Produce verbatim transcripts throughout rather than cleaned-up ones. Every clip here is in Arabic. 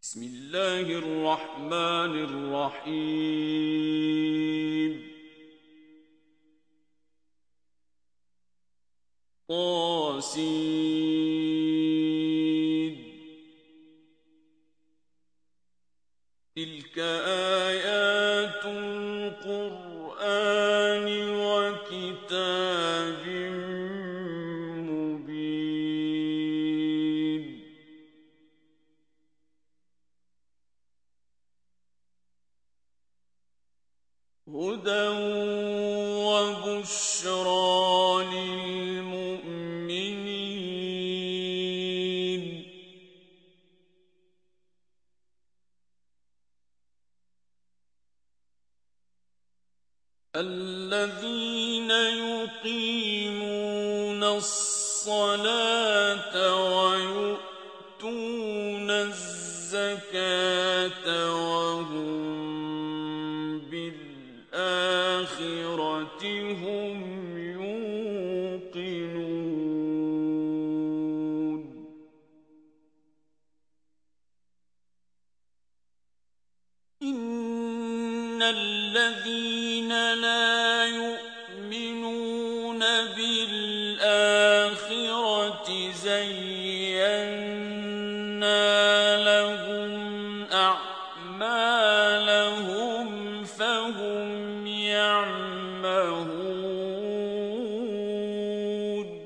بسم الله الرحمن الرحيم طاسين تلك آيات القرآن وكتاب مبين هدى وبشرى للمؤمنين الذين يقيمون الصلاة ويؤتون الزكاة وهم بالآخرة هم يوقنون إن الذين لا يؤمنون بالآخرة زينا لهم أعمالهم فهم يعمهون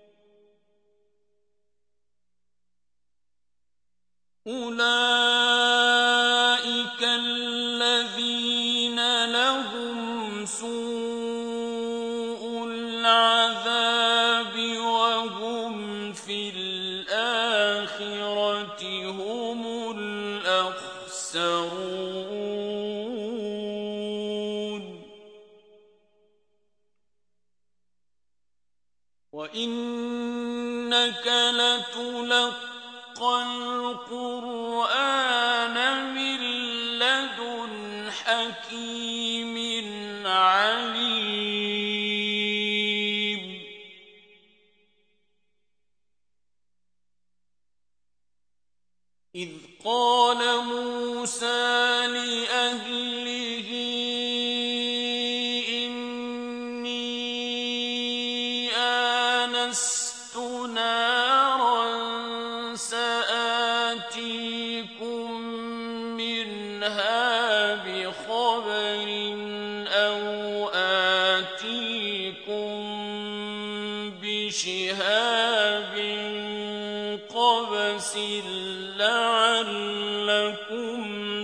أولئك الذين لهم سوء العذاب وهم في الآخرة هم الأخسرون وإنك لتلقى القرآن من لدن حكيم عليم إذ قال موسى لأهله إني آنست نارا سآتيكم منها بخبر أو آتيكم بشهاب قبس لعلكم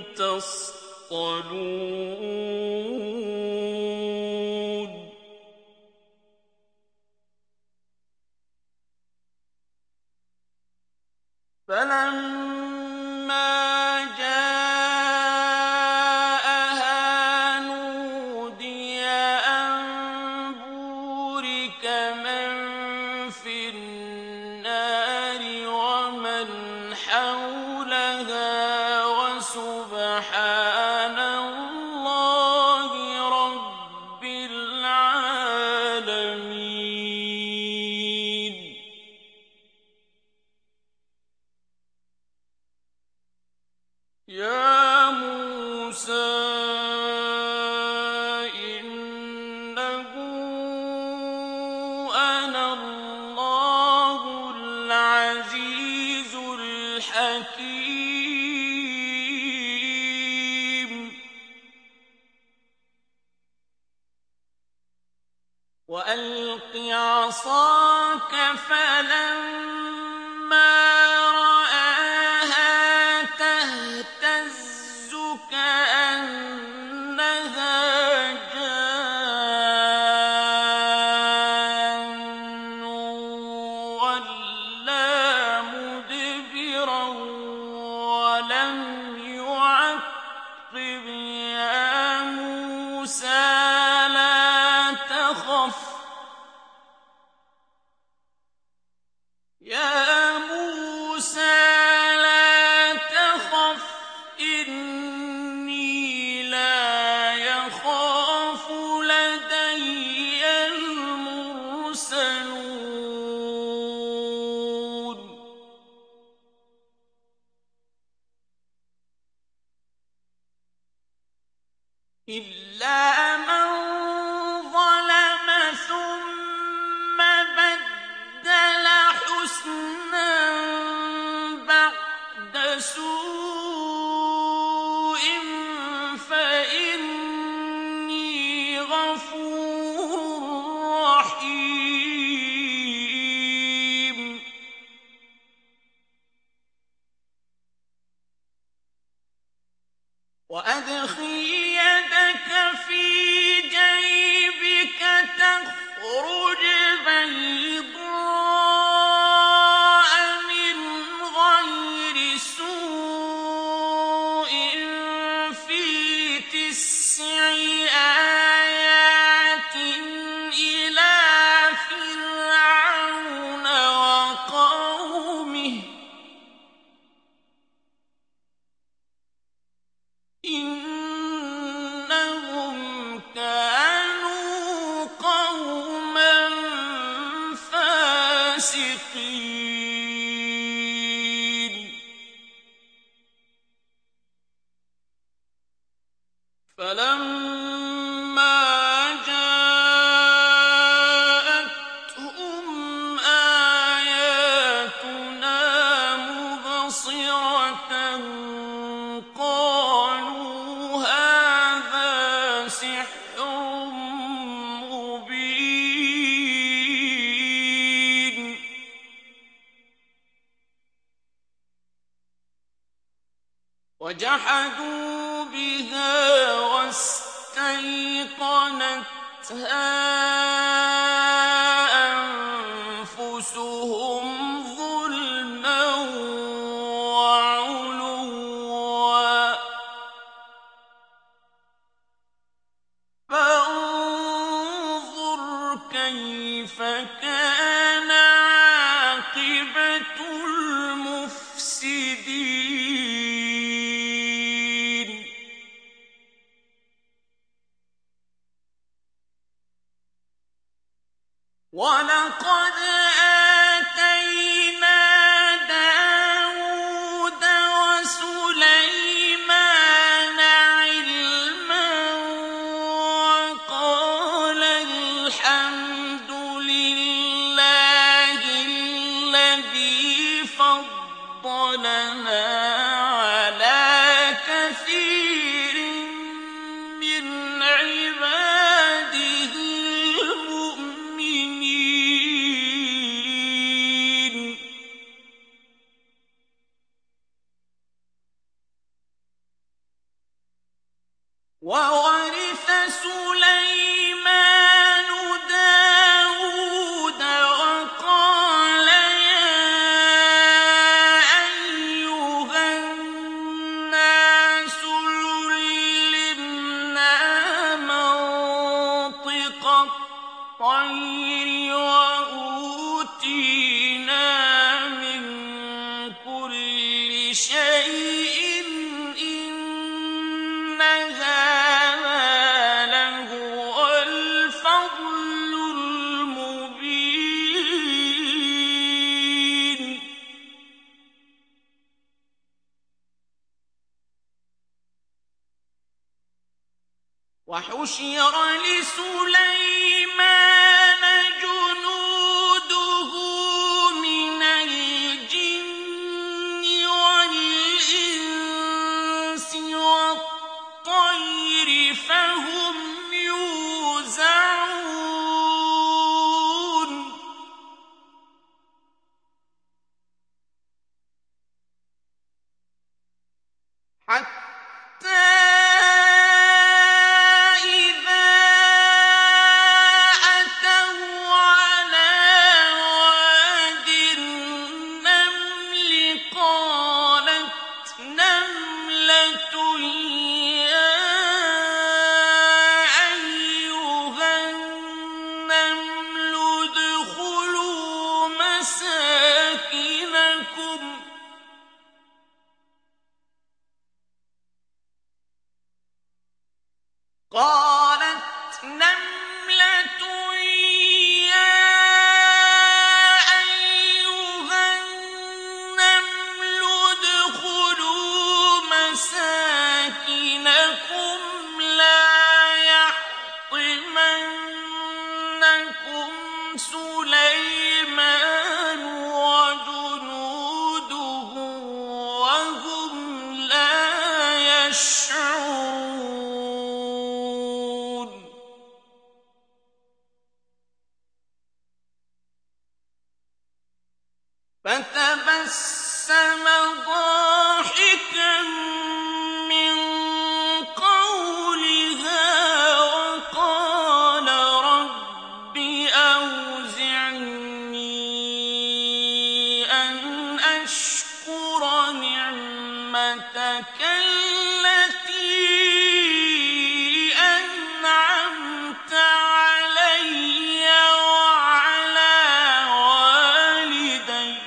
تصطلون فلما جاءها نودي أن بورك من في النار ومن حولها وسبحان الله رب العالمين يا موسى إنه أنا الله العزيز الحكيم وألق عصاك فلما رآها تهتز كأنها جان ولا مدبرا ولم يعقب يا موسى لا تخف إلا من ظلم ثم بدل حسنا بعد سوء فإني غفور رحيم. وأدخل يدك في جيبك تخرج بيضاء من غير سوء في تسع آيات إلى فرعون وقومه إنهم كانوا قوما فاسقين. فلما جاءتهم آياتنا مبصرة قالوا هذا سحر مبين. وجحدوا بها واستيقنتها أنفسهم ظلما وعلوا فانظر كيف كان عاقبة المفسدين. ولقد آتينا داود وسليمان علما وقال الحمد لله الذي فضلنا على كثير من عباده المؤمنين. وورث سليمان داود وقال يا أيها الناس علمنا منطق الطير وأوتينا من كل شيء إن هذا لهو الفضل المبين. وحشر لسليمان جنوده من الجن والإنس والطير فهم يوزعون. حتى إذا أتوا على واد النمل قالت نملة يا أيها النمل ادخلوا مساكنكم قالت نملة يا أيها النمل ادخلوا مساكنكم لا التي أنعمت علي وعلى والدي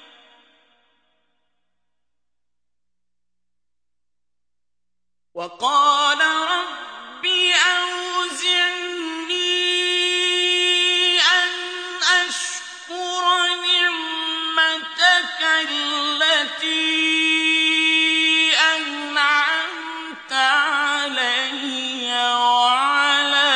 وقال رب أوزعني أن أشكر نعمتك التي أنعمت علي وعلى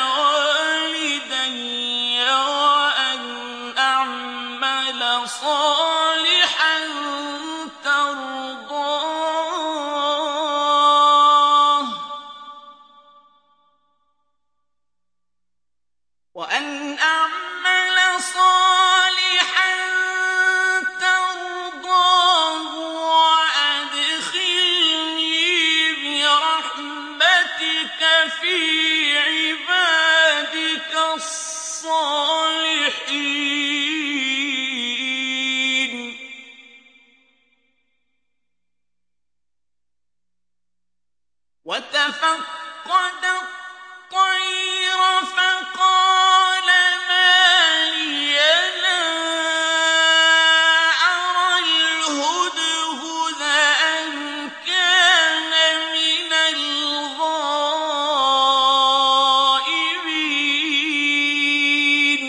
والدي وأن أعمل صالحا ترضاه وأن أعمل صالحا ترضاه وأدخلني برحمتك في عبادك الصالحين وتفقد الطير فقال ما لي لا أرى الهدهد أم كان من الغائبين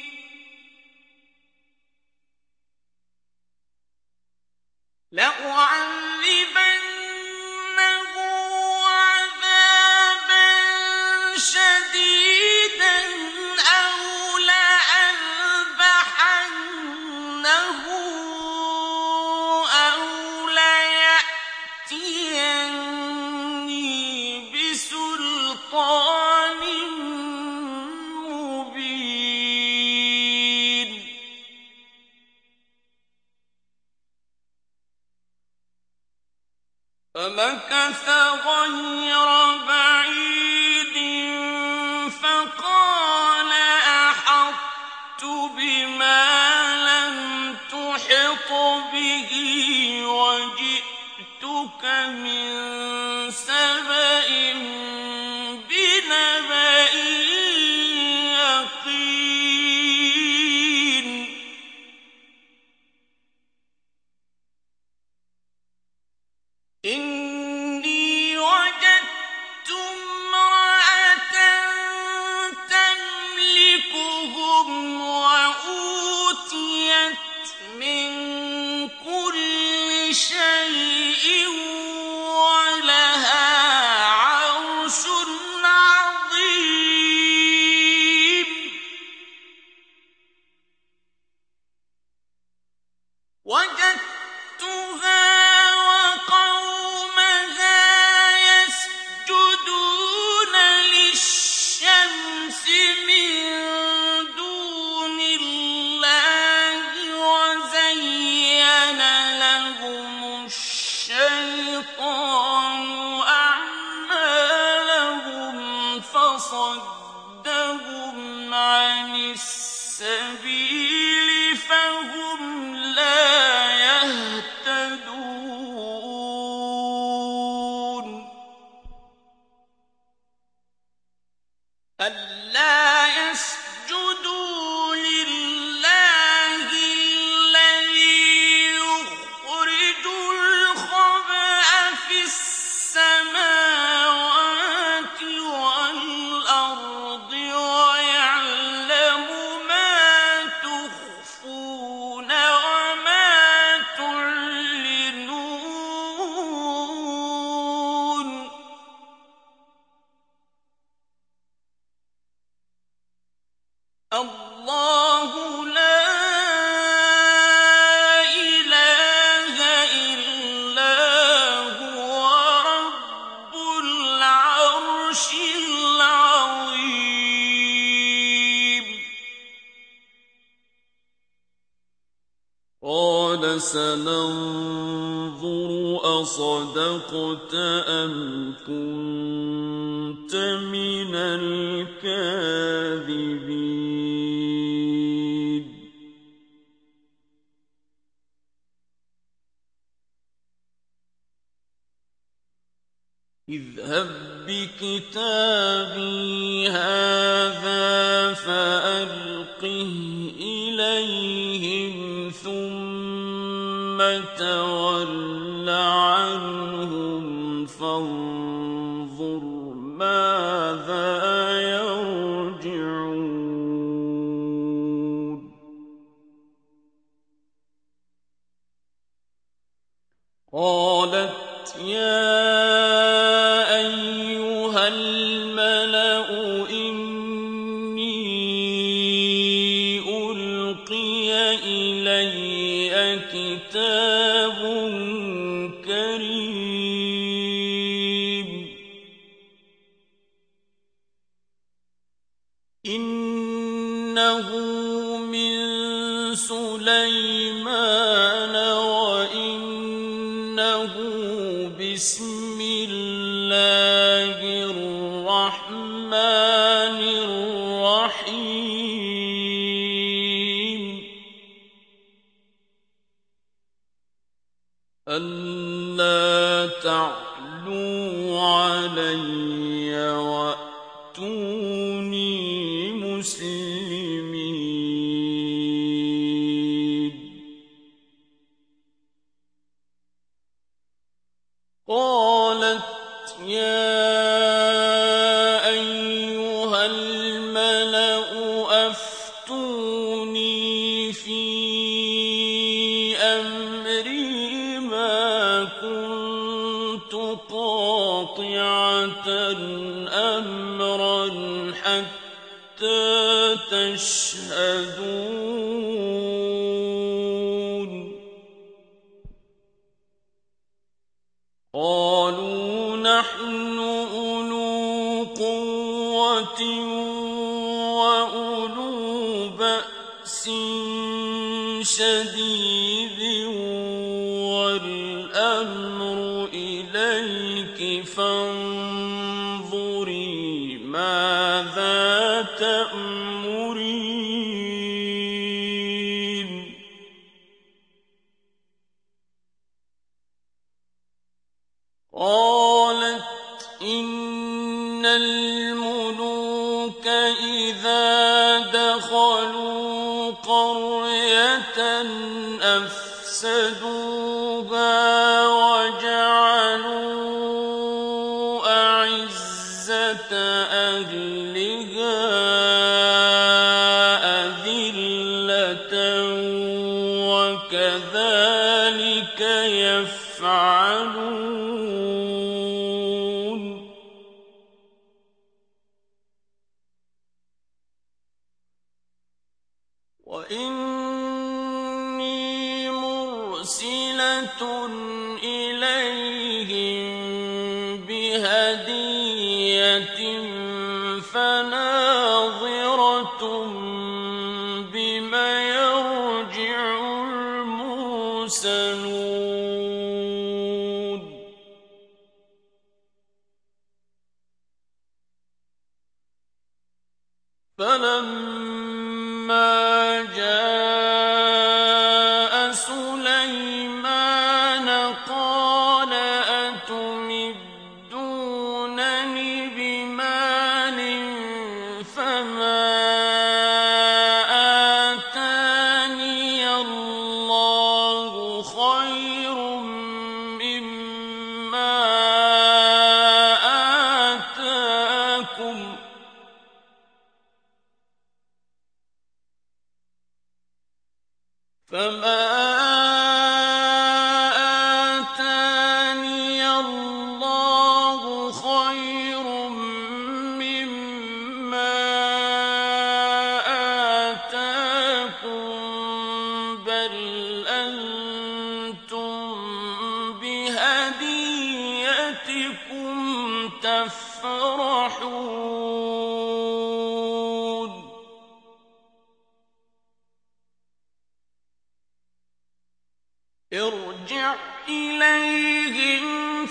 لأعذبنه عذابا شديدا أو لأذبحنه أو ليأتيني بسلطان مبين فمكث غير بعيد فقال أحطت بما لم تحط به وجئتك من سبأ بنبأ يقين إني وجدت امرأة تملكهم وأوتيت من كل شيء ولها عرش عظيم وجدتها وقومها يسجدون للشمس من دون الله وزين لهم الشيطان أعمالهم فصدهم عن السبيل فهم لا يهتدون ألا يسجدوا لله الذي يخرج الخبأ في السماوات والأرض ويعلم ما تخفون وما تعلنون الله لا إله إلا هو رب العرش العظيم قال سننظر أصدقت أم كنت من الكاذبين اذهب بكتابي هذا فألقه إليهم ثم تول عنهم فانظر ماذا يرجعون قالت يا أيها الملأ إني ألقي إلي كتاب كريم إنه من سليمان وإنه بسم الله الرحمن الرحيم ألا تعلوا علي وأتوني مسلمين قالت يا أيها الملأ أفتوني في أمري ما كنت قاطعة أمرا حتى تشهدون قالوا نحن أولو قوة وأولو بأس شديد والأمر إليك فانظري ماذا تأمرين قالت إن الملوك إذا دخلوا قرية أفسدوها وجعلوا أعزة أهلها أذلة وكذلك يفعلون وإني مرسلة إليهم بهدية فناظرة بما يرجع المرسلون فلما جاء سليمان قال أتمدونني بمال فما آتاني الله خير مما آتاكم فما آتاني الله خير مما آتاكم بل أنتم بهديتكم تفرحون ارجع إليهم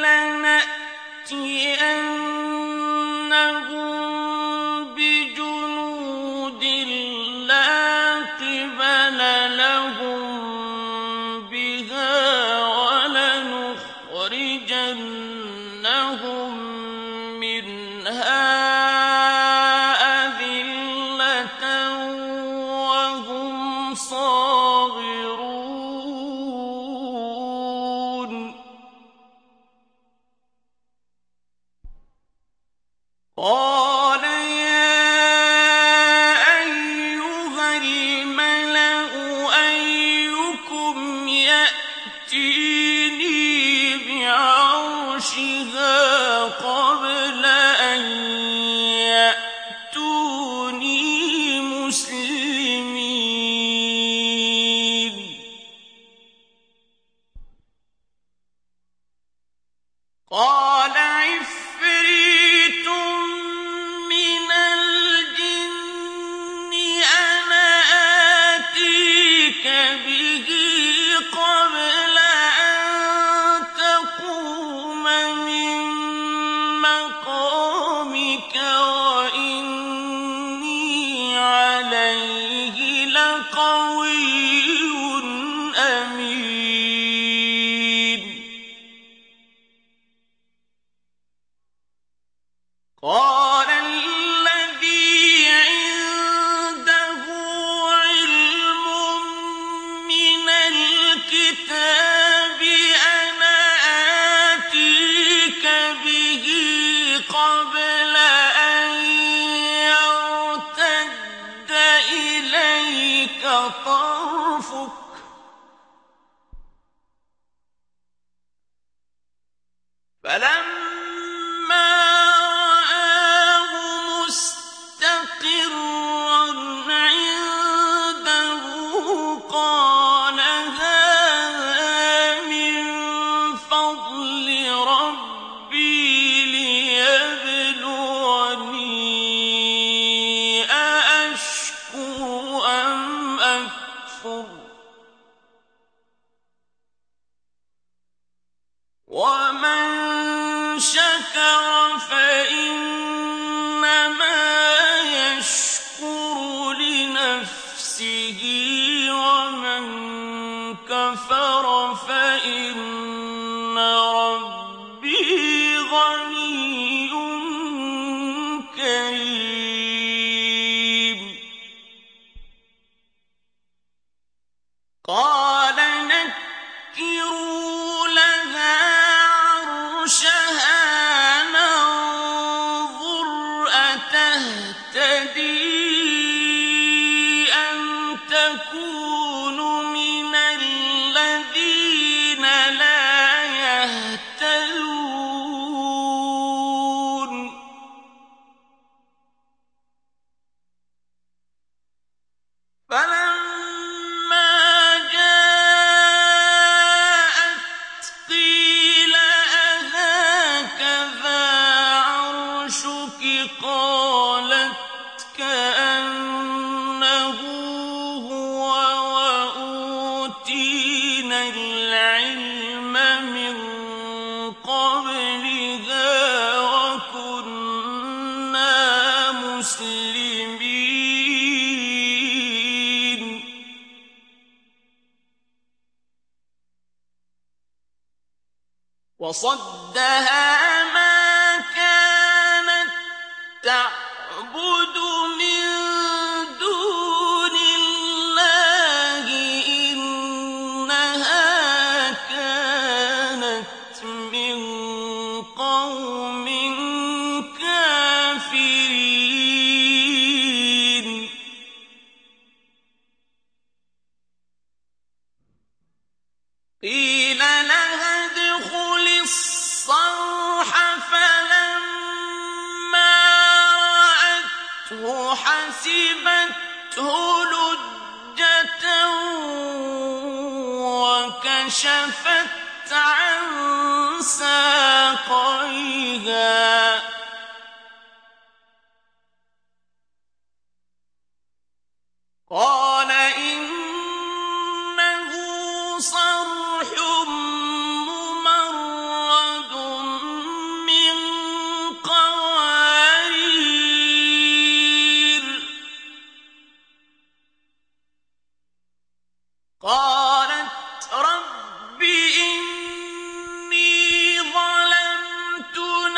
فلنأتينهم بجنود لا قبل لهم بها ولنخرجنهم لهم منها أذلة وهم صاغرون قال يا أيها الملأ أيكم يأتيني بعرشها قبل أن يأتوني مسلمين قال عفريت من الجن أنا آتيك به قبل أن تقوم من مقامك وإني عليه لقوي أمين قال الذي عنده علم من الكتاب أنا آتيك به قبل أن يرتد إليك طرفك فلما رآه مستقرا عنده قال هذا من فضل ربي ليبلوني أأشكر أم أكفر ومن شكر فإنما يشكر لنفسه ومن كفر فإن ربي غني كريم قال نكروا لها عرشها ننظر أتهتدي أم تكون من الذين لا يهتدون فلما جاءت قيل أهكذا عرشك قالت كأنه هو وأوتينا العلم من قبلها وكنا مسلمين وصدها ما كانت تعبد من دون الله إنها كانت من قوم كافرين قيل لها ادخل الصرح فلما رأته حسبته لجة وكشفت عن ساقيها قال إنه صرح ممرد من قوارير قالت رب إني ظلمت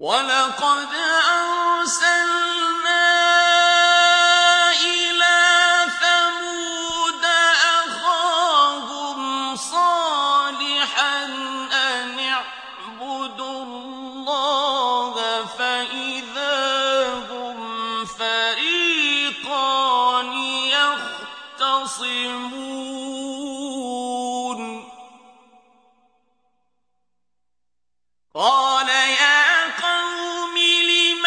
وَلَقَدْ أَرْسَلْنَا إِلَىٰ ثَمُودَ أَخَاهُمْ صَالِحًا أَنِ اعْبُدُوا اللَّهَ فَإِذَا هُمْ فَرِيقَانِ يَخْتَصِمُونَ قَالَ يَا قَوْمِ لِمَ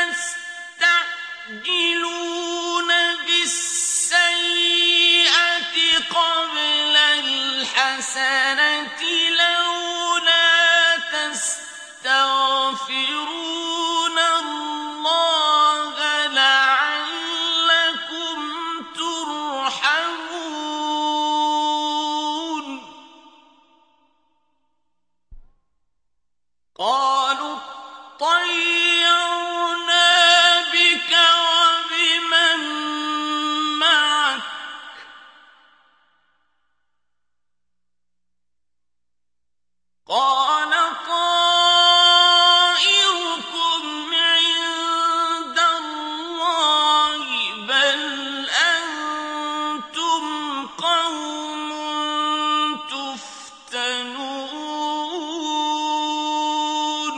تَسْتَعْجِلُونَ بِالسَّيِّئَةِ قَبْلَ الْحَسَنَةِ لَوْلَا تَسْتَغْفِرُونَ اللَّهَ لَعَلَّكُمْ تُرْحَمُونَ قَالُوا اطَّيَّرْنَا بِكَ وَبِمَن مَّعَكَ ۚ قَالَ طَائِرُكُمْ عِندَ اللَّهِ ۖ بَلْ أَنتُمْ قَوْمٌ تُفْتَنُونَ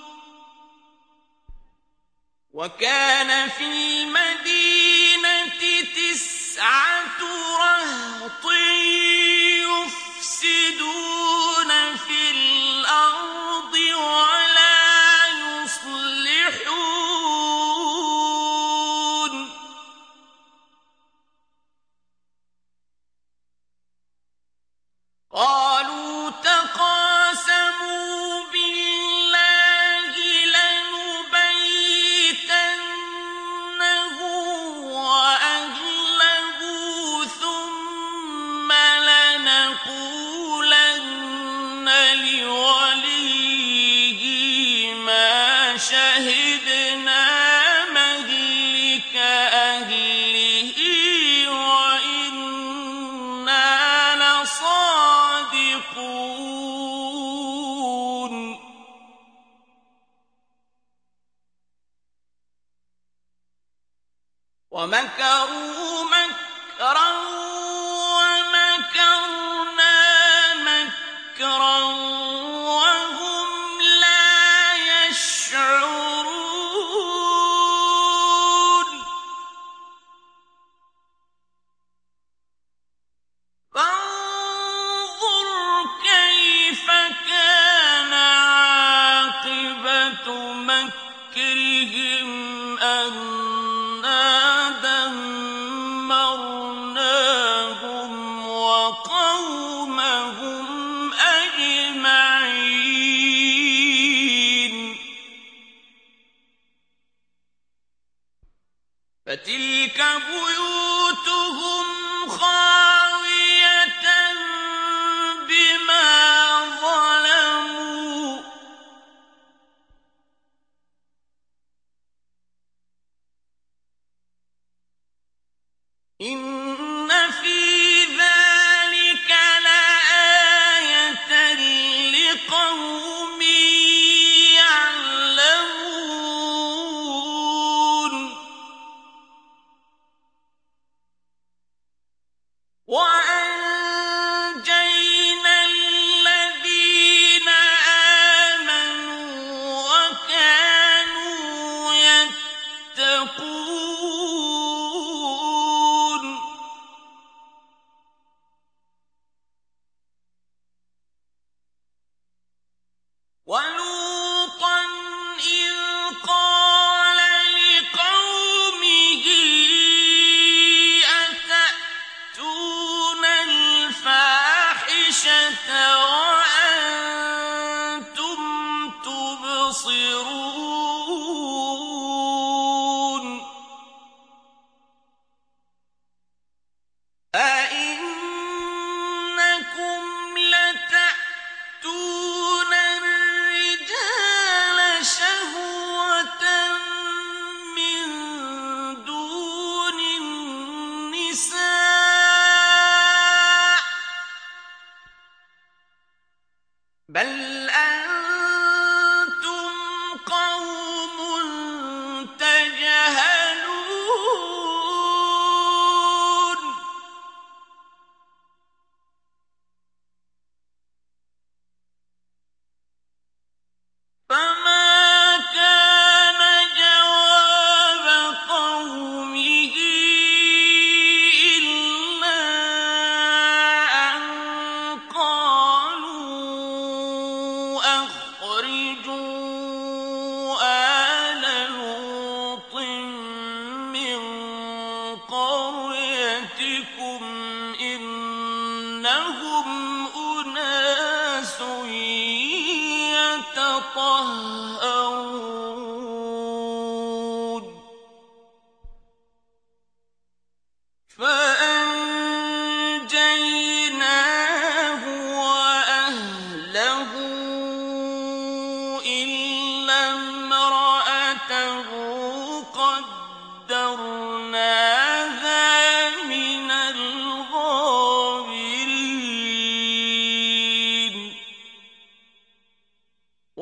وَكَانَ فِي الْمَدِينَةِ تِسْعَةُ رَهْطٍ يُفْسِدُونَ فِي الْأَرْضِ وَلَا يُصْلِحُونَ قَالُوا تَقَاسَمُوا بِاللَّهِ لَنُبَيِّتَنَّهُ وَأَهْلَهُ ثُمَّ لَنَقُولَنَّ لِوَلِيِّهِ مَا شَهِدْنَا مَهْلِكَ أَهْلِهِ وَإِنَّا لَصَادِقُونَ وَمَكَرُوا مَكْرًا وَمَكَرْنَا مَكْرًا وَهُمْ لَا يَشْعُرُونَ فَانظُرْ كَيْفَ كَانَ عَاقِبَةُ مَكْرِهِمْ أَنَّا دَمَّرْنَاهُمْ وَقَوْمَهُمْ أَجْمَعِينَ فَتِلْكَ بُيُوتُهُمْ خَاوِيَةً بِمَا ظَلَمُوا ۗ إِنَّ فِي ذَلِكَ لَآيَةً لِقَوْمٍ يَعْلَمُونَ وَأَنجَيْنَا الَّذِينَ آمَنُوا وَكَانُوا يَتَّقُونَ وَلُوطًا إِذْ قَالَ لِقَوْمِهِ أَتَأْتُونَ الْفَاحِشَةَ وَأَنتُمْ تُبْصِرُونَ أَئِنَّكُمْ لَتَأْتُونَ الرِّجَالَ شَهْوَةً مِّن دُونِ النِّسَاءِ ۚ بَلْ أَنتُمْ قَوْمٌ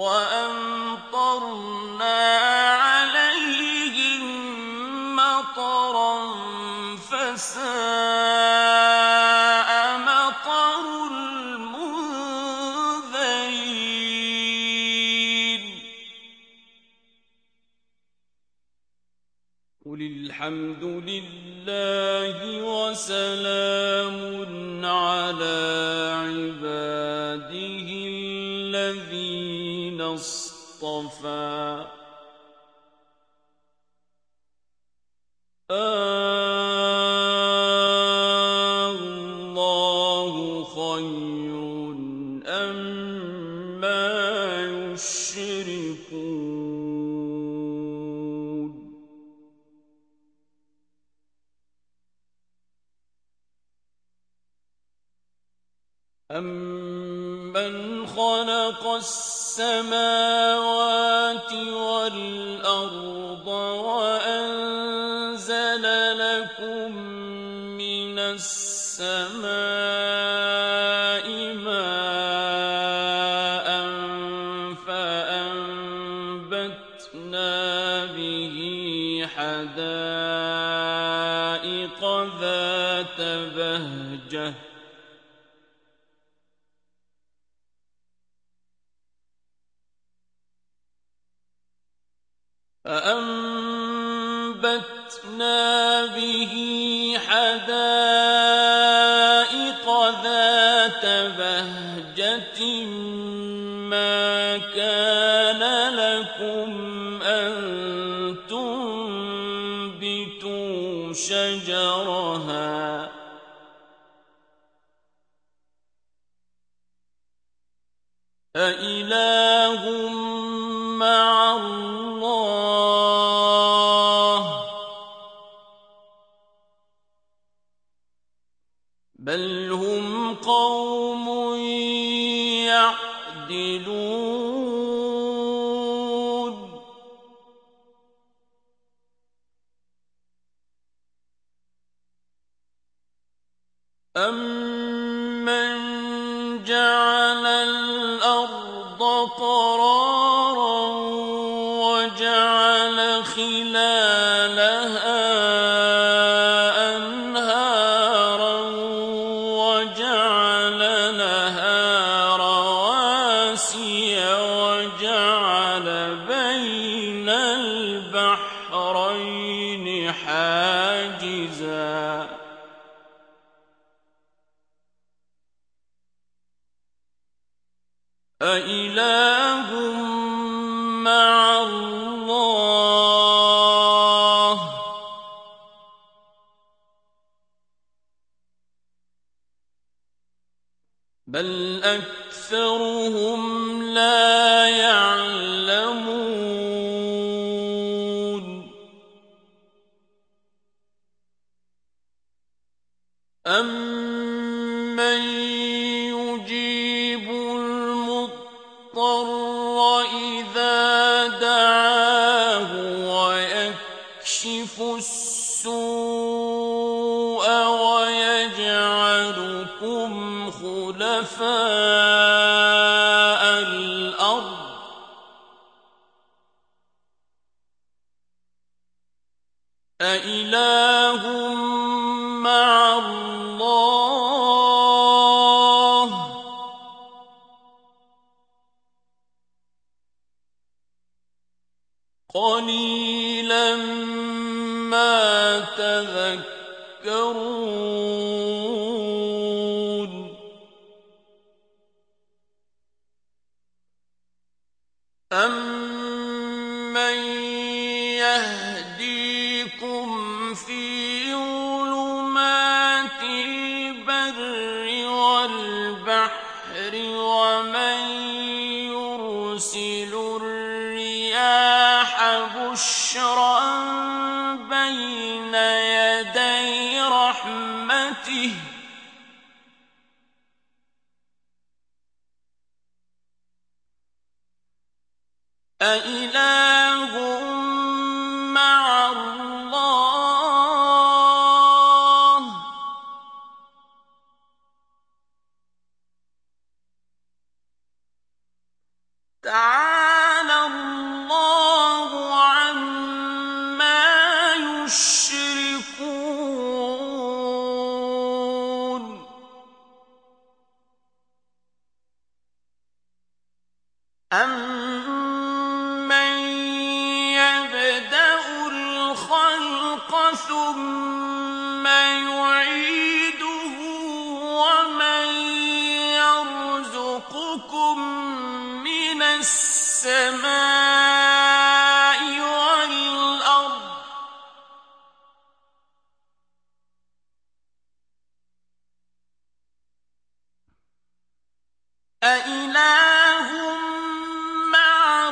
وَأَمْطَرْنَا عَلَيْهِم مَّطَرًا فَسَاءَ مَطَرُ الْمُنذَرِينَ قُلِ الْحَمْدُ لِلَّهِ وَسَلَامٌ عَلَىٰ عِبَادِهِ الَّذِينَ اصْطَفَىٰ آللَّهُ خَيْرٌ أَمَّا يُشْرِكُونَ أَمَّنْ خَلَقَ السَّمَاوَاتِ وَالْأَرْضَ وَأَنزَلَ لَكُم مِّنَ السَّمَاءِ مَاءً فَأَنبَتْنَا بِهِ حَدَائِقَ ذَاتَ بَهْجَةٍ فَأَنبَتْنَا بِهِ حَدَائِقَ ذَاتَ بَهْجَةٍ مَّا كَانَ لَكُمْ أَن تُنبِتُوا شَجَرَهَا أَإِلَٰهٌ مَّعَ اللَّهِ ۚ بَلْ هُمْ قَوْمٌ يَعْدِلُونَ أَمَّن جَعَلَ الْأَرْضَ قَرَارًا وَجَعَلَ خِلَالَهَا أَنْهَارًا وَجَعَلَ لَهَا رَوَاسِيَ وَجَعَلَ بَيْنَ الْبَحْرَيْنِ حَاجِزًا أَإِلَٰهٌ مَّعَ اللَّهِ ۚ بَلْ أَكْثَرُهُمْ لَا يَعْلَمُونَ أَمَّن يُجِيبُ الْمُضْطَرَّ إِذَا دَعَاهُ وَيَكْشِفُ السُّوءَ وَيَجْعَلُكُمْ خُلَفَاءَ الْأَرْضِ أَإِلَٰهٌ مَّعَ اللَّهِ ۚ قَلِيلًا مَّا تَذَكَّرُونَ أَمَّن يَهْدِيكُمْ فِي ظُلُمَاتِ الْبَرِّ وَالْبَحْرِ وَمَن يُرْسِلُ الرِّيَاحَ بُشْرًا بَيْنَ يَدَيْ رَحْمَتِهِ أَإِلَٰهٌ مَّعَ اللَّهِ ۚ تعالى أَمَّن يَبْدَأُ الْخَلْقَ ثُمَّ يُعِيدُهُ وَمَن يَرْزُقُكُم مِّنَ السَّمَاءِ وَالْأَرْضِ أَإِلَٰهٌ مَّعَ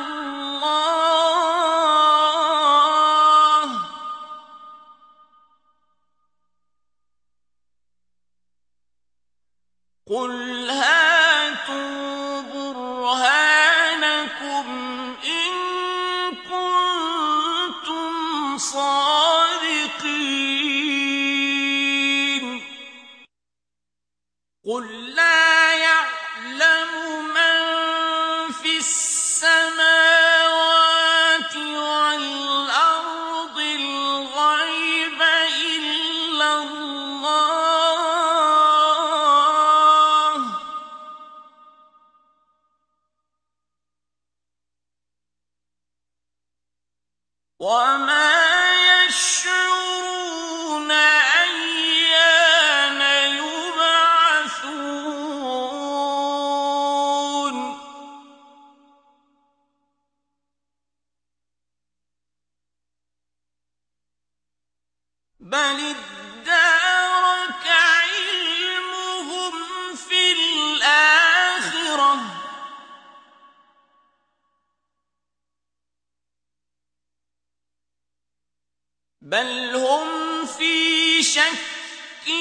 اللَّهِ ۚ قُلْ هَاتُوا بُرْهَانَكُمْ إِن كُنتُمْ صَادِقِينَ قُل لَّا يَعْلَمُ مَن فِي السَّمَاوَاتِ وَالْأَرْضِ الْغَيْبَ إِلَّا اللَّهُ ۚ وَمَا يَشْعُرُونَ أَيَّانَ يُبْعَثُونَ بَلِ ادَّارَكَ عِلْمُهُمْ فِي الْآخِرَةِ ۚ بَلْ هُمْ فِي شَكٍّ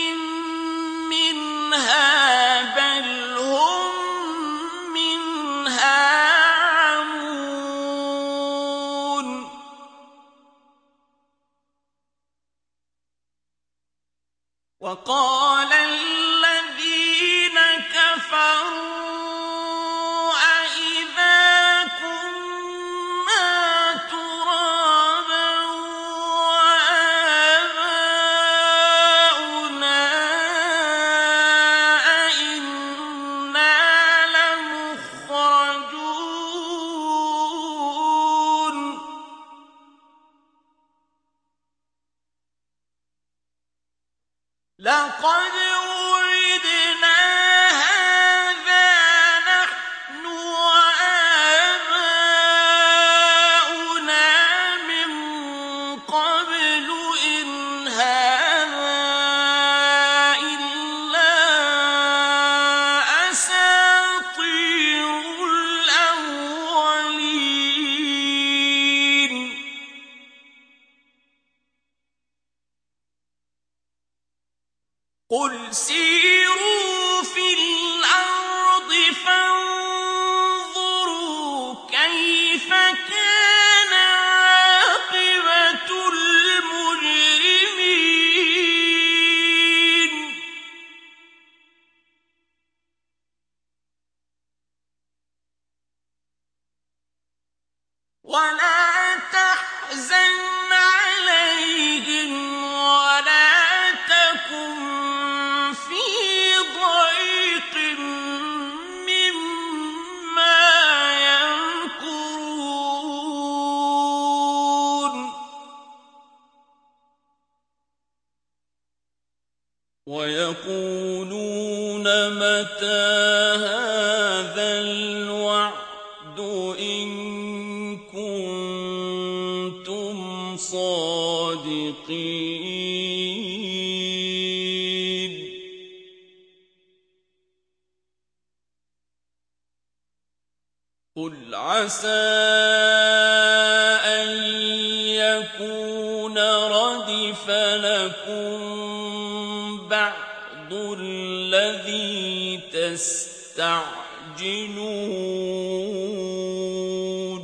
مِّنْهَا بَلْ هُم مِّنْهَا عَمُونَ وَقَالَ الَّذِينَ كَفَرُوا أَإِذَا كُنَّا تُرَابًا وَآبَاؤُنَا أَإِنَّا لَمُخْرَجُونَ لَقَدْ وُعِدْنَا هَٰذَا نَحْنُ وَآبَاؤُنَا مِن قَبْلُ إِنْ هَٰذَا إِلَّا أَسَاطِيرُ الْأَوَّلِينَ قُلْ سِيرُوا فِي الْأَرْضِ فَانظُرُوا كَيْفَ كَانَ عَاقِبَةُ الْمُجْرِمِينَ وَلَا تَحْزَنْ عَلَيْهِمْ وَلَا تَكُن فِي ضَيْقٍ مِّمَّا يَمْكُرُونَ وَيَقُولُونَ مَتَىٰ هَٰذَا الْوَعْدُ إِن كُنتُمْ صَادِقِينَ قُلْ عَسَىٰ أَن يَكُونَ رَدِفَ لَكُم بَعْضُ الَّذِي تَسْتَعْجِلُونَ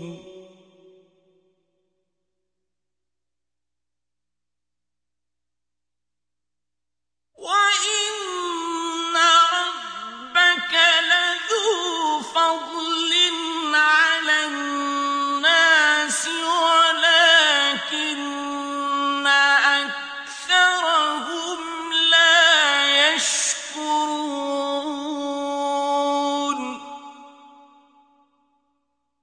وَإِنَّ رَبَّكَ لَذُو فَضْلٍ عَلَى النَّاسِ وَلَٰكِنَّ أَكْثَرَهُمْ لَا يَشْكُرُونَ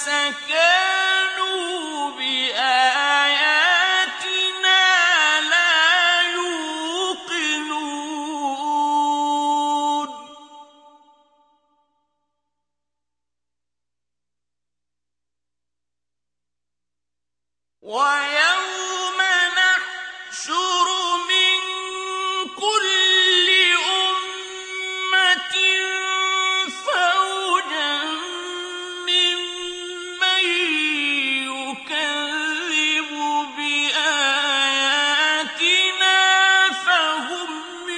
كَانُوا بِآيَاتِنَا لَا يُوقِنُونَ وَيَوْمَ نَحْشُرُ مِن كُلِّ أُمَّةٍ فَوْجًا مِّمَّن يُكَذِّبُ بِآيَاتِنَا فَهُمْ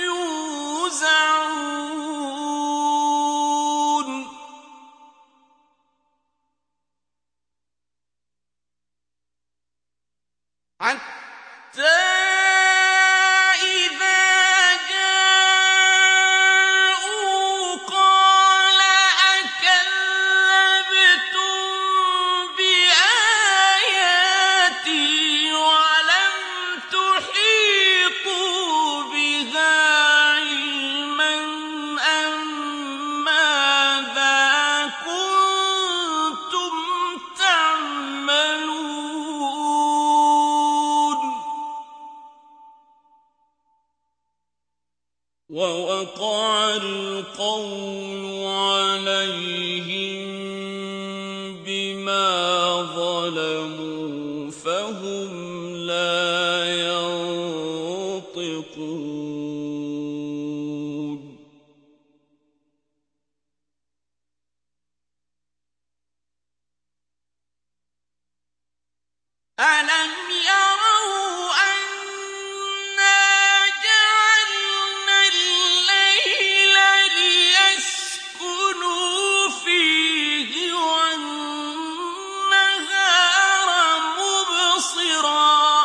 يُوزَعُونَ حَتَّىٰ إِذَا جَاءُوا قَالَ أَكَذَّبْتُم بِآيَاتِي وَلَمْ تُحِيطُوا بِهَا عِلْمًا أَمَّاذَا كُنتُمْ تَعْمَلُونَ وَوَقَعَ الْقَوْلُ عَلَيْهِم بِمَا ظَلَمُوا فَهُمْ لَا يَنطِقُونَ أَلَمْ يَرَوْا أَنَّا جَعَلْنَا اللَّيْلَ لِيَسْكُنُوا فِيهِ وَالنَّهَارَ مُبْصِرًا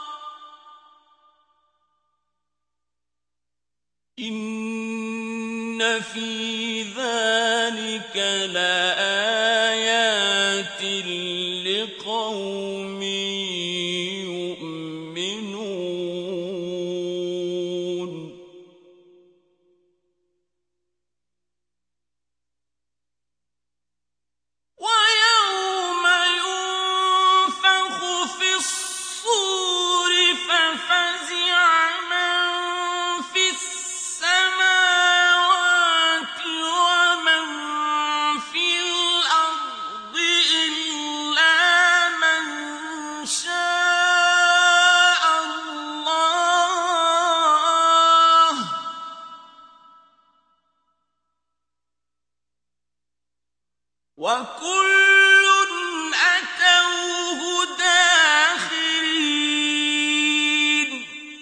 إِنَّ فِي ذَلِكَ لَآيَاتٍ لِقَوْمٍ يُؤْمِنُونَ وَيَوْمَ يُنفَخُ فِي الصُّورِ فَفَزِعَ مَن فِي السَّمَاوَاتِ وَمَن فِي الْأَرْضِ إِلَّا مَن شَاءَ اللَّهُ ۚ وَكُلٌّ أَتَوْهُ دَاخِرِينَ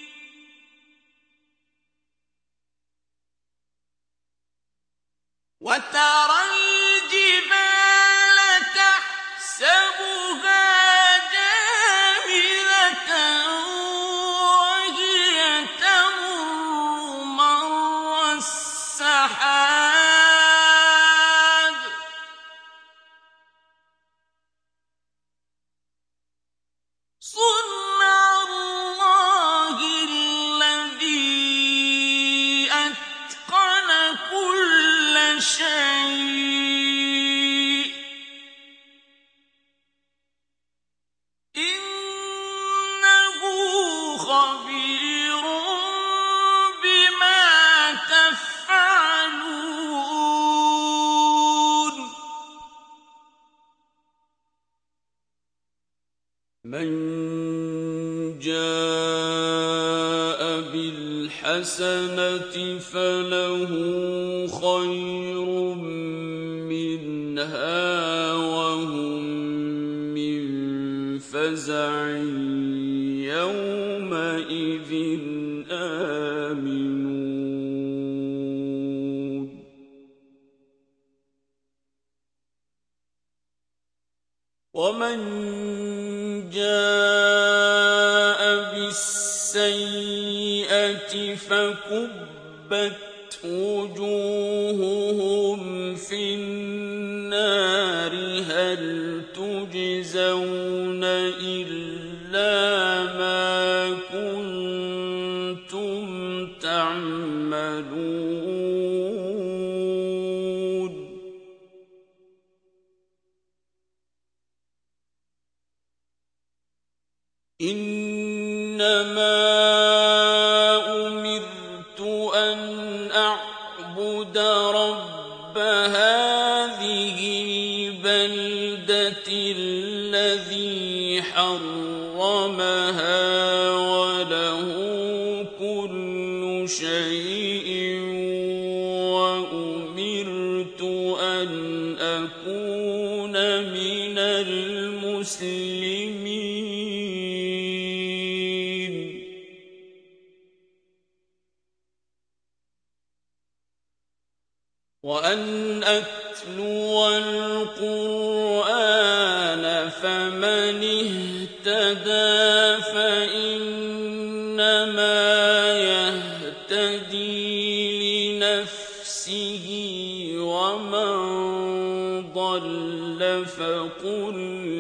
وَتَرَى الْجِبَالَ تَحْسَبُهَا جَامِدَةً وَهِيَ تَمُرُّ مَرَّ السَّحَابِ ۚ صُنْعَ اللَّهِ الَّذِي أَتْقَنَ كُلَّ شَيْءٍ ۚ إِنَّهُ خَبِيرٌ بِمَا تَفْعَلُونَ مَن جَاءَ بِالْحَسَنَةِ فَلَهُ خَيْرٌ مِّنْهَا وَهُم مِّن فَزَعٍ يَوْمَئِذٍ آمِنُونَ وَمَن جَاءَ بِالسَّيِّئَةِ فَكُبَّتْ وُجُوهُهُمْ فِي النَّارِ هَلْ تُجْزَوْنَ إِلَّا مَا كُنتُمْ تَعْمَلُونَ إنما أمرت أن أعبد رب هذه البلدة الذي حرمها وله كل شيء وأمرت أن أكون من المسلمين وأن أتلو القرآن فمن اهتدى فإنما يهتدي لنفسه ومن ضل فقل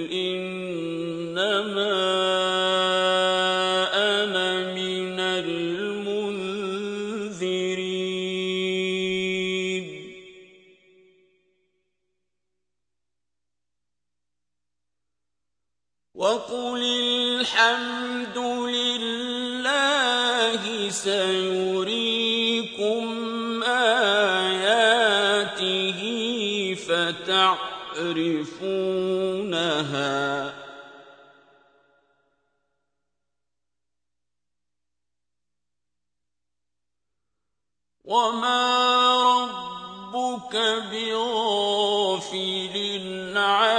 إنما أنا من المنذرين وقل الحمد لله سيريكم آياته فتعرفونها وما ربك بغافل عما